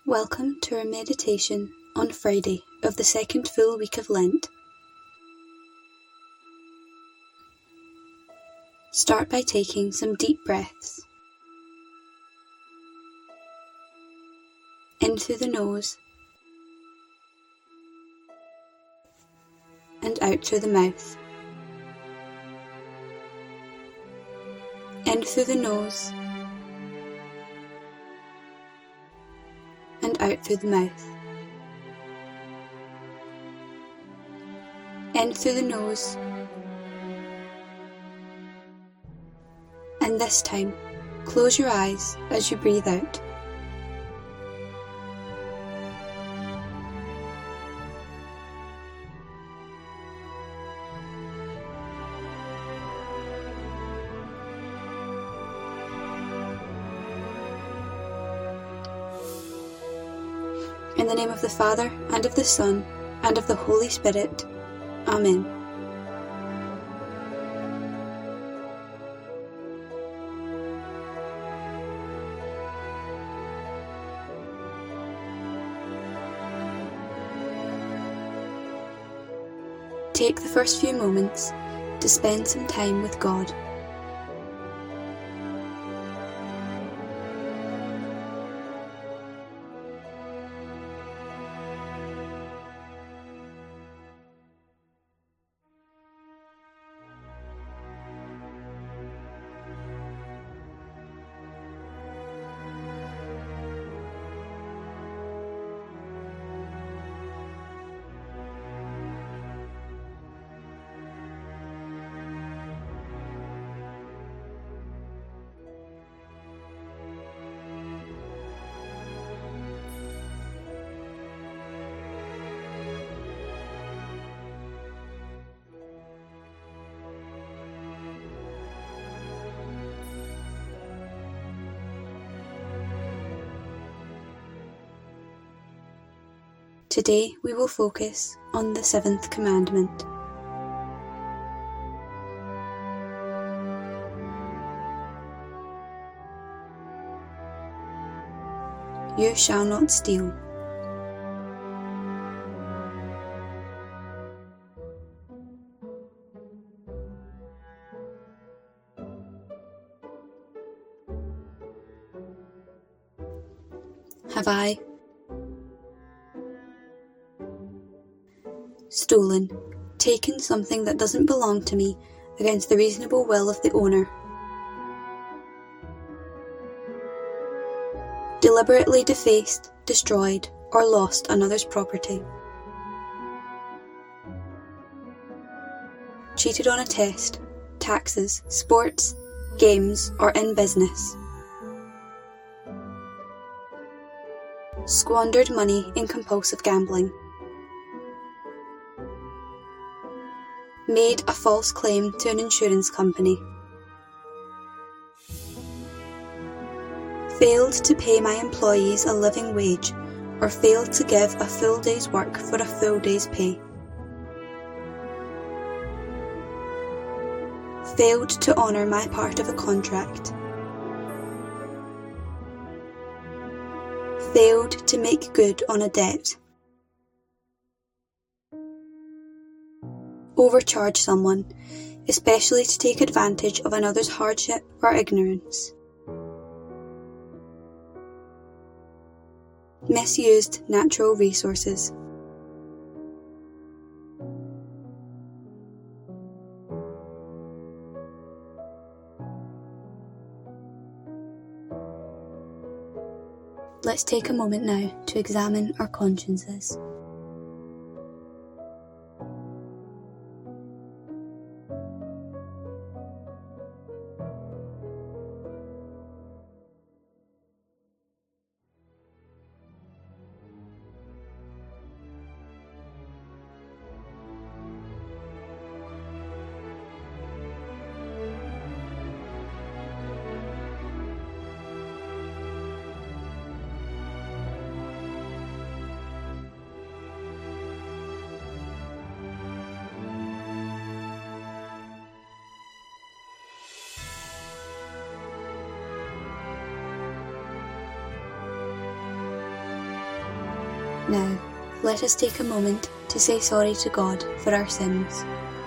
Welcome to our meditation on Friday of the second full week of Lent. Start by taking some deep breaths. In through the nose and out through the mouth. In through the nose and out through the mouth. In through the nose, and this time close your eyes as you breathe out. In the name of the Father, and of the Son, and of the Holy Spirit. Amen. Take the first few moments to spend some time with God. Today we will focus on the seventh commandment. You shall not steal. Have I stolen, taken something that doesn't belong to me against the reasonable will of the owner? Deliberately defaced, destroyed, or lost another's property? Cheated on a test, taxes, sports, games, or in business? Squandered money in compulsive gambling? Made a false claim to an insurance company? Failed to pay my employees a living wage, or failed to give a full day's work for a full day's pay? Failed to honour my part of a contract? Failed to make good on a debt? Overcharge someone, especially to take advantage of another's hardship or ignorance? Misused natural resources? Let's take a moment now to examine our consciences. Now, let us take a moment to say sorry to God for our sins.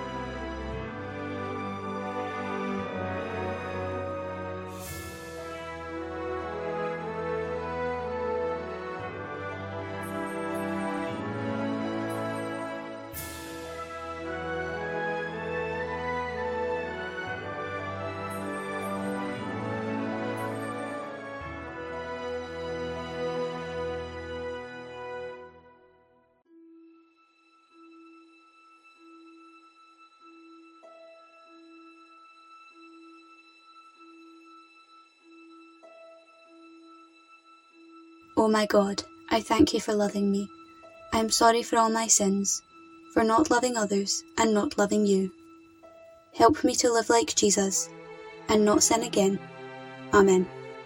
O my God, I thank you for loving me. I am sorry for all my sins, for not loving others and not loving you. Help me to live like Jesus and not sin again. Amen.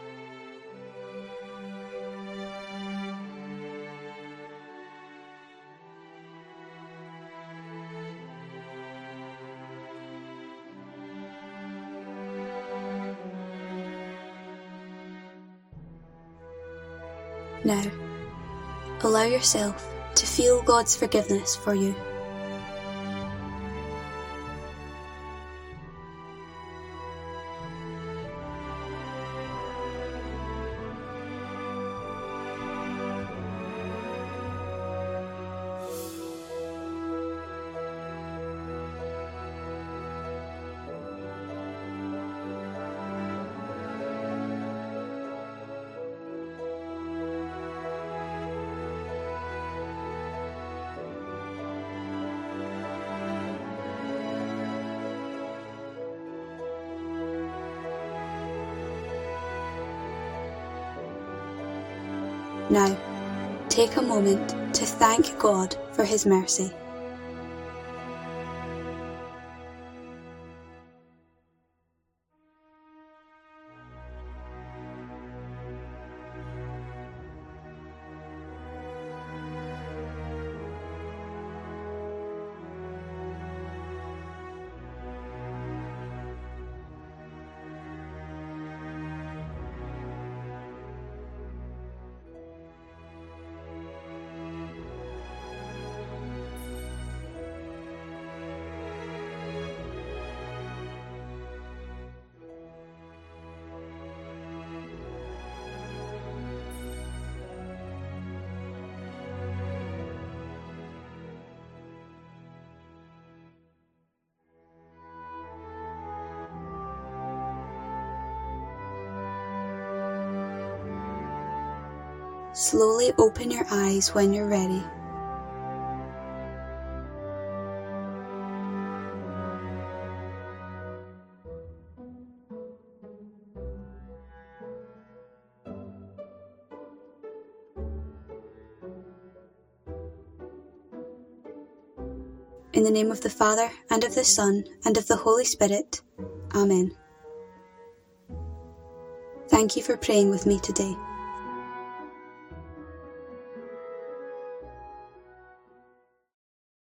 Now, allow yourself to feel God's forgiveness for you. Now, take a moment to thank God for His mercy. Slowly open your eyes when you're ready. In the name of the Father, and of the Son, and of the Holy Spirit. Amen. Thank you for praying with me today.